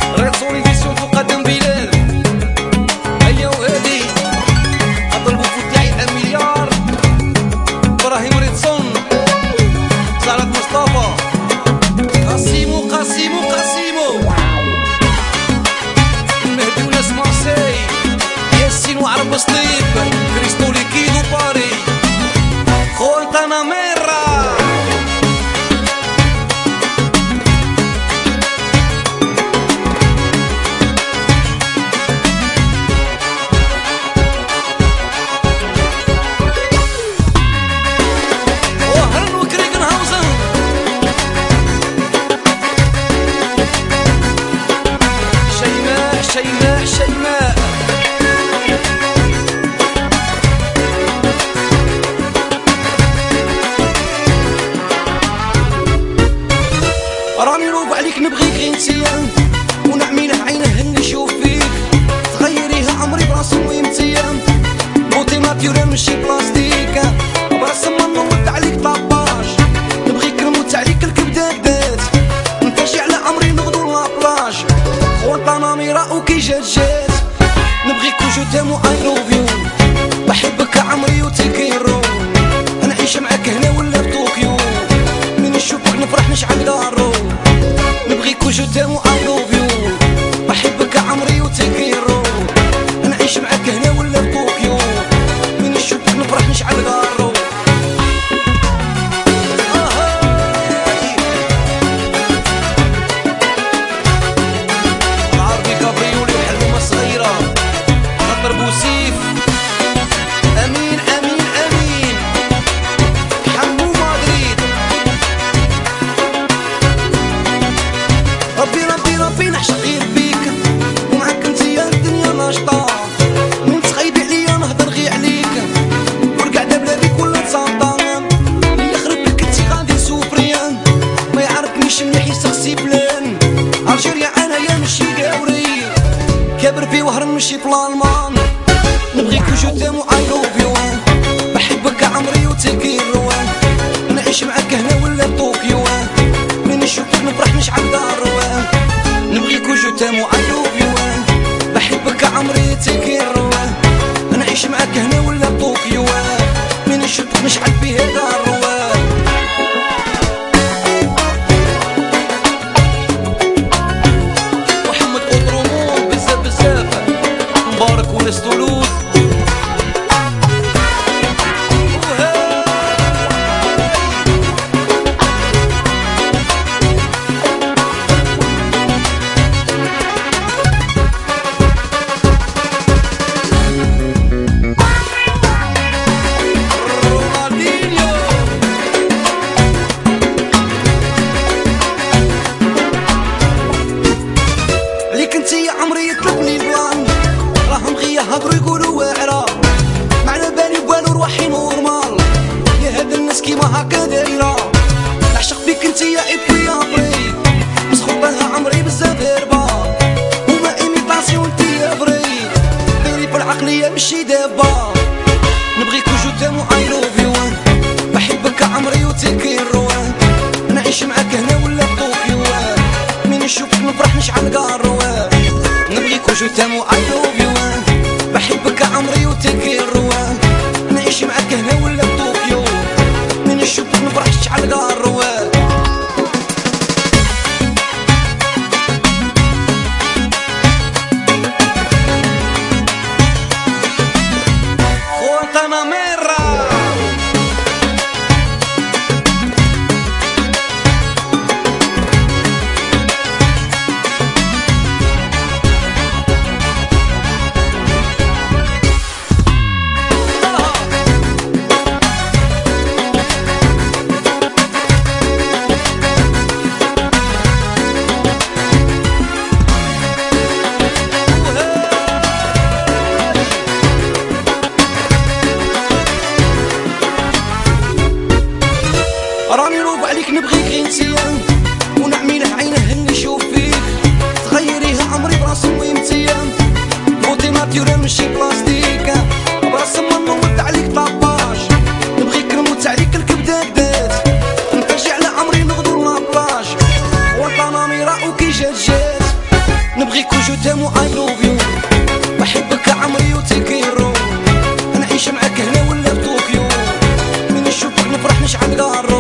ريتسوني فيسيون تقدم بلال. هيا وهادي هذا البوفو تاعي المليار. ابراهيم ريتسون، سعد مصطفى، قاسيمو قاسيمو قاسيمو، المهدي وناس مارسي، ياسين وعرب سطيب، كريستو ليكيد وباري، غوانتاناميرا. شيماء شيماء راني نوب عليك نبغيك غير انتيا، ونعمي له عينه نشوف فيك، تغيريها عمري براسو ويمتيا، بوتي ناتيورال ماشي بلاستيك، براسم ما نوض عليك طاباج، نبغيك نموت عليك الكبده كدات، نتاجي على عمري نغدو لابلاج، غوانتاناميرا وكي جات جات، نبغيك وجو تامو اي لوف يو، بحبك عمري وتكيرو، نعيش معاك هنا ولا في طوكيو، من نشوفك نفرح نشعل دارو، نبغيك وجو تامو اي لوف يو، بحبك عمري وتكيرو، نعيش معاك هنا ولا في طوكيو، من نشوفك نفرح نشعل دارو. بوسيف امين امين امين، حمو مدريد، ربي ربي ربي نعشق غير بيك، ومعاك انتيا الدنيا ناشطة، من تخيبي عليا نهضر غير عليك، والقعدة بلا بيك ولا تصامطة، اللي يخرب لك انتي غادي سوفريان، ما يعرفنيش مليح يسقسي فلان، الجيريا انايا ماشي قاوري، كابر في وهران ماشي في الالمان، نبغيك وجو تامو اي لوف يو، بحبك عمري وتكيرو، نعيش معاك هنا ولا في طوكيو، من نشوفك نفرح نشعل دارو، نبغيك وجو تامو اي لوف يو، بحبك عمري وتكيرو، نعيش معاك هنا ولا في طوكيو، من نشوفك نشعل فيه دارو. محمد قطرمون بزاف بزاف، مبارك وناس تولوز، عليك انتي يا عمري يطلبني البلان، راهم غيا هضرو يقولوا واعرة، معنا بالي بوالو روحي نورمال، يا هاد الناس كيما هكا دايرة، نعشق فيك انتي يا ابوي ابري، مسخوطها عمري بزاف هربة، وما ايميطاسيون انتي يا بري، ديري في العقلية ماشي دابة، نبغيك وجو تامو اي لوف يو، بحبك عمري وتكيرو، نعيش معاك هنا ولا في طوكيو، من نشوفك نفرح نشعل قارو، نبغيك وجو تامو اي لوف يو، بحبك عمري وتكيرو، نعيش معاك هنا ولا في طوكيو، من نشوفك نفرح نشعل قارو. غوانتاناميرا راني نوب عليك نبغيك غير انتيا، ونعمي له عينه نشوف فيك، تغيريها عمري براسو ويمتيا، بوتي ناتيورال ماشي بلاستيك، براسم ما نوض عليك طاباج، نبغيك نموت عليك الكبده كدات، نتاجي على عمري نغدو لابلاج، غوانتاناميرا وكي جات جات، نبغيك وجودام و اي لوف يو، بحبك عمري وتكيرو، نعيش معاك هنا ولا في طوكيو، من نشوفك نفرح نشعل الروح.